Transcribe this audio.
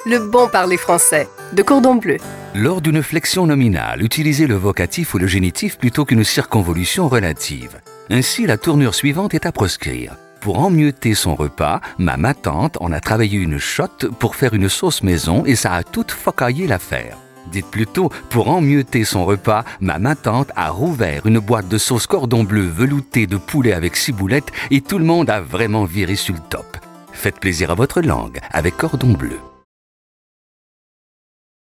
le bon parler français de Cordon Bleu. Lors d'une flexion nominale, utilisez le vocatif ou le génitif plutôt qu'une circonvolution relative. Ainsi, la tournure suivante est à proscrire. Pour emmieuter son repas, ma tante en a travaillé une shot pour faire une sauce maison et ça a tout focaillé l'affaire. Dites plutôt, pour emmieuter son repas, ma tante a rouvert une boîte de sauce cordon bleu veloutée de poulet avec ciboulette et tout le monde a vraiment viré sur le top. Faites plaisir à votre langue avec Cordon Bleu.